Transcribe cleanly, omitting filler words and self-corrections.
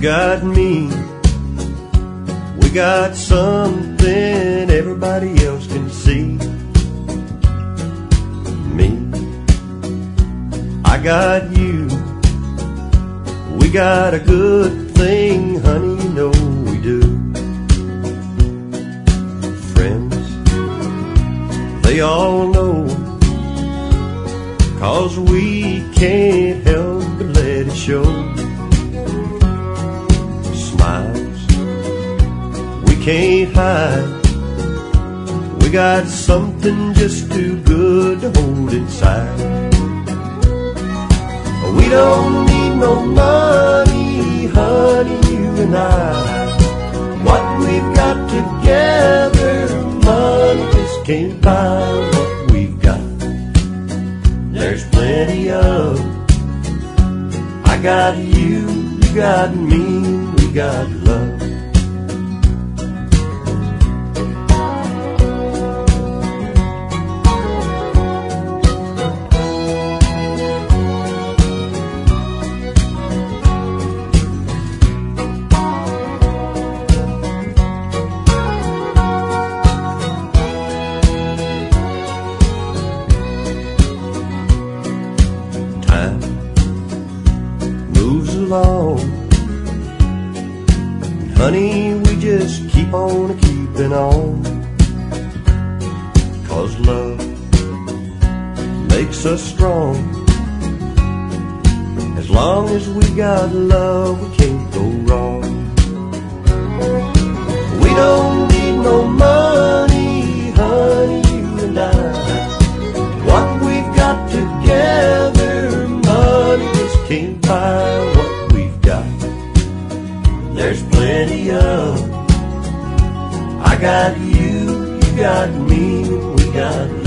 got me. We got something everybody else can see. Me, I got you. We got a good thing, honey, you know we do. Friends, they all know, 'cause we can't help but let it show. Smiles we can't hide. We got something just too good to hold inside. We don't need no money, honey, you and I. What we've got together, money just can't buy what we've got. There's plenty of. I got you, you got me, we got love. Moves along, honey, we just keep on keeping on. 'Cause love makes us strong. As long as we got love, we can't go wrong. We don't need no money, honey, you and I. What we've got together, money just can't buy what we've got. There's plenty of. I got you, you got me, we got